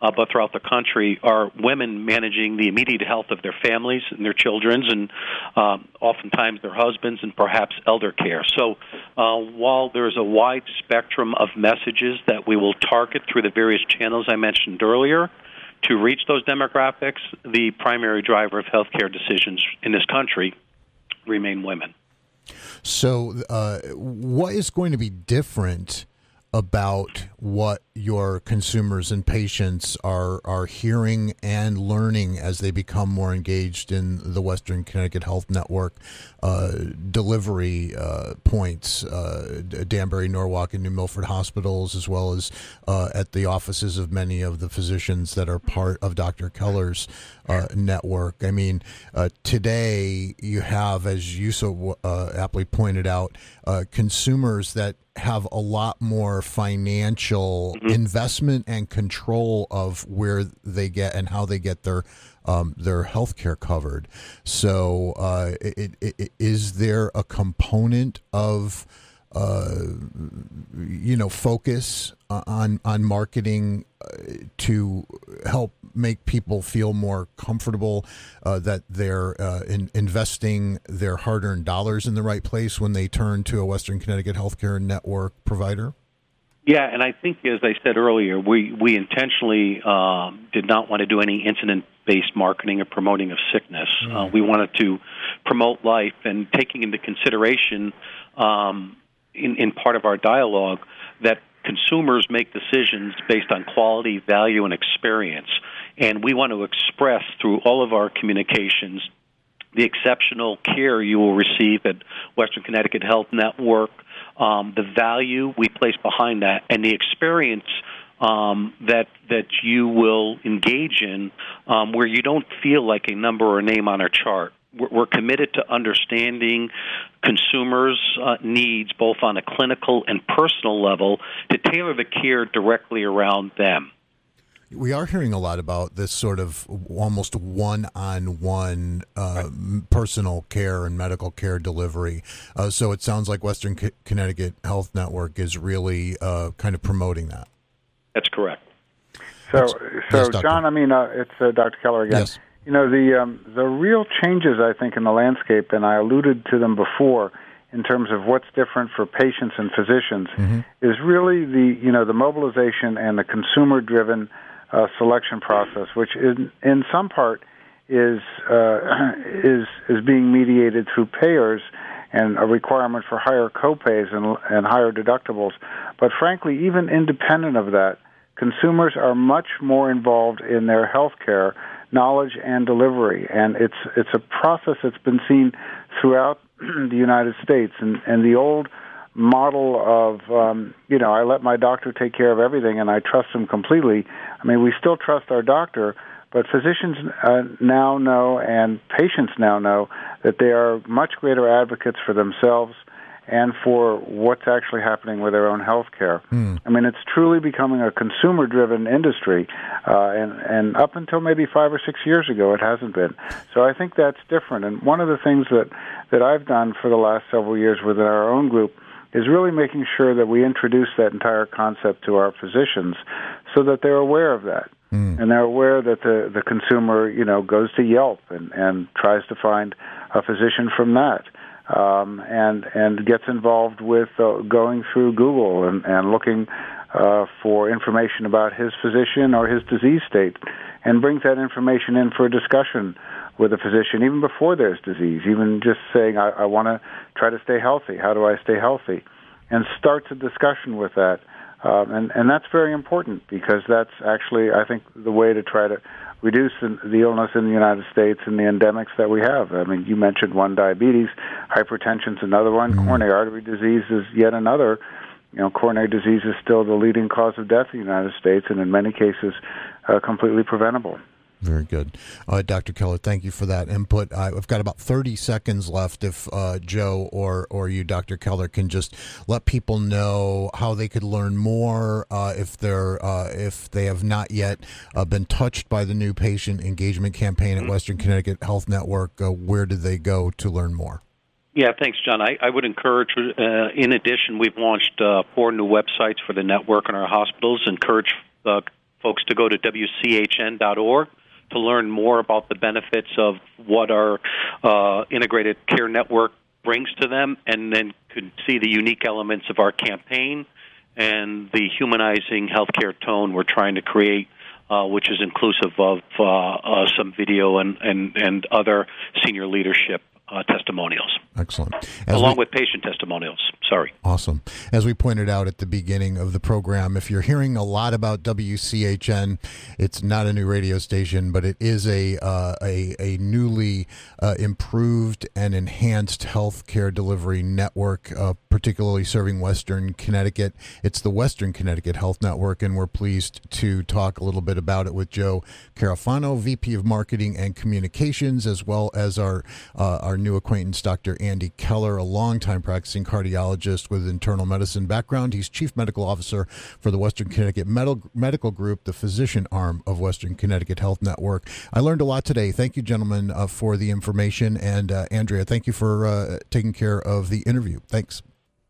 [SPEAKER 4] but throughout the country, are women managing the immediate health of their families and their children's, and oftentimes their husbands, and perhaps elder care. So while there's a wide spectrum of messages that we will target through the various channels I mentioned earlier to reach those demographics, the primary driver of healthcare decisions in this country remain women.
[SPEAKER 1] So what is going to be different about what your consumers and patients are hearing and learning as they become more engaged in the Western Connecticut Health Network delivery points, Danbury, Norwalk, and New Milford hospitals, as well as at the offices of many of the physicians that are part of Dr. Keller's network? I mean, today you have, as you so aptly pointed out, consumers that have a lot more financial investment and control of where they get and how they get their health care covered. So is there a component of focus on marketing to help make people feel more comfortable that they're investing their hard-earned dollars in the right place when they turn to a Western Connecticut Healthcare Network provider?
[SPEAKER 4] Yeah, and I think, as I said earlier, we intentionally did not want to do any incident-based marketing or promoting of sickness. We wanted to promote life, and taking into consideration in part of our dialogue that consumers make decisions based on quality, value, and experience. And we want to express through all of our communications the exceptional care you will receive at Western Connecticut Health Network, the value we place behind that, and the experience that you will engage in where you don't feel like a number or a name on a chart. We're committed to understanding consumers' needs, both on a clinical and personal level, to tailor the care directly around them.
[SPEAKER 1] We are hearing a lot about this sort of almost one-on-one personal care and medical care delivery. So it sounds like Western Connecticut Health Network is really kind of promoting that.
[SPEAKER 4] That's correct.
[SPEAKER 5] So
[SPEAKER 1] yes,
[SPEAKER 5] John, I mean, it's Dr. Keller again.
[SPEAKER 1] Yes.
[SPEAKER 5] You know, the real changes, I think, in the landscape, and I alluded to them before in terms of what's different for patients and physicians, is really the mobilization and the consumer-driven selection process, which in some part is being mediated through payers and a requirement for higher copays and higher deductibles. But frankly, even independent of that, consumers are much more involved in their health care knowledge and delivery, and it's a process that's been seen throughout the United States. And the old model of I let my doctor take care of everything and I trust him completely. I mean, we still trust our doctor, but physicians now know and patients now know that they are much greater advocates for themselves and for what's actually happening with their own health care. I mean, it's truly becoming a consumer-driven industry, and up until maybe 5 or 6 years ago, it hasn't been. So I think that's different. And one of the things that I've done for the last several years within our own group is really making sure that we introduce that entire concept to our physicians so that they're aware of that. And they're aware that the consumer, goes to Yelp and tries to find a physician from that. And gets involved with going through Google and looking for information about his physician or his disease state, and brings that information in for a discussion with a physician even before there's disease, even just saying, I want to try to stay healthy. How do I stay healthy? And starts a discussion with that. And that's very important because that's actually, I think, the way to try to reduce the illness in the United States and the endemics that we have. I mean, you mentioned one, diabetes, hypertension's another one, coronary artery disease is yet another. Coronary disease is still the leading cause of death in the United States, and in many cases, completely preventable.
[SPEAKER 1] Very good. Dr. Keller, thank you for that input. I've got about 30 seconds left. If Joe or you, Dr. Keller, can just let people know how they could learn more if they have not yet been touched by the new patient engagement campaign at Western Connecticut Health Network, where do they go to learn more?
[SPEAKER 4] Yeah, thanks, John. I would encourage, in addition, we've launched 4 new websites for the network and our hospitals, encourage folks to go to WCHN.org to learn more about the benefits of what our integrated care network brings to them, and then could see the unique elements of our campaign and the humanizing healthcare tone we're trying to create, which is inclusive of some video and other senior leadership testimonials.
[SPEAKER 1] Excellent.
[SPEAKER 4] Along with patient testimonials. Sorry.
[SPEAKER 1] Awesome. As we pointed out at the beginning of the program, if you're hearing a lot about WCHN, it's not a new radio station, but it is a newly improved and enhanced healthcare delivery network, particularly serving Western Connecticut. It's the Western Connecticut Health Network, and we're pleased to talk a little bit about it with Joe Carafano, VP of Marketing and Communications, as well as our new acquaintance, Dr. Andy Keller, a longtime practicing cardiologist with internal medicine background. He's Chief Medical Officer for the Western Connecticut Medical Group, the physician arm of Western Connecticut Health Network. I learned a lot today. Thank you, gentlemen, for the information. And Andrea, thank you for taking care of the interview. Thanks.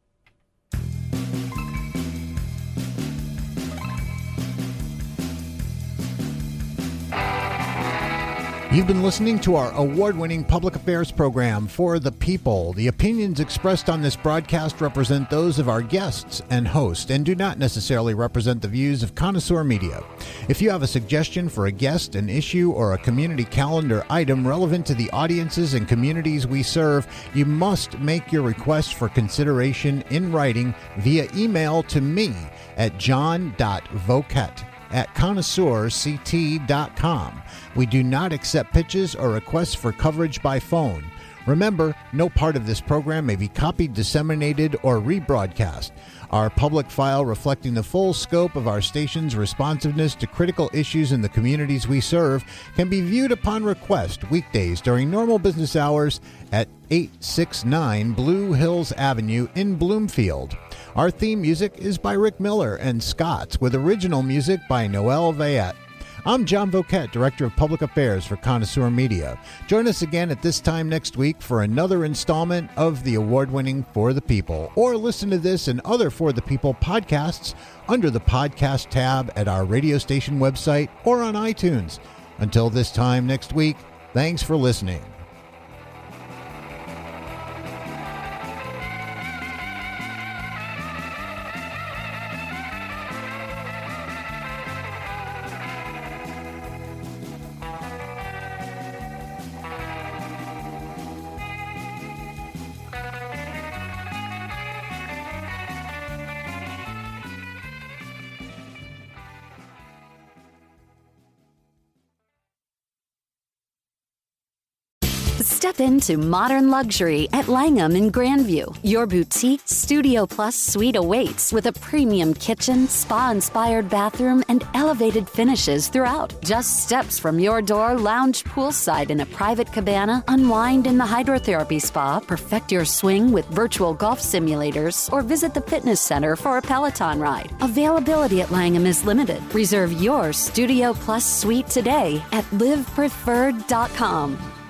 [SPEAKER 1] You've been listening to our award-winning public affairs program, For the People. The opinions expressed on this broadcast represent those of our guests and host and do not necessarily represent the views of Connoisseur Media. If you have a suggestion for a guest, an issue, or a community calendar item relevant to the audiences and communities we serve, you must make your request for consideration in writing via email to me at john.voket@connoisseurct.com. We do not accept pitches or requests for coverage by phone. Remember, no part of this program may be copied, disseminated, or rebroadcast. Our public file reflecting the full scope of our station's responsiveness to critical issues in the communities we serve can be viewed upon request weekdays during normal business hours at 869 Blue Hills Avenue in Bloomfield. Our theme music is by Rick Miller and Scott's, with original music by Noel Vayette. I'm John Voket, Director of Public Affairs for Connoisseur Media. Join us again at this time next week for another installment of the award-winning For the People, or listen to this and other For the People podcasts under the podcast tab at our radio station website or on iTunes. Until this time next week, thanks for listening.
[SPEAKER 6] Step into modern luxury at Langham in Grandview. Your boutique Studio Plus suite awaits with a premium kitchen, spa-inspired bathroom, and elevated finishes throughout. Just steps from your door, lounge poolside in a private cabana, unwind in the hydrotherapy spa, perfect your swing with virtual golf simulators, or visit the fitness center for a Peloton ride. Availability at Langham is limited. Reserve your Studio Plus suite today at livepreferred.com.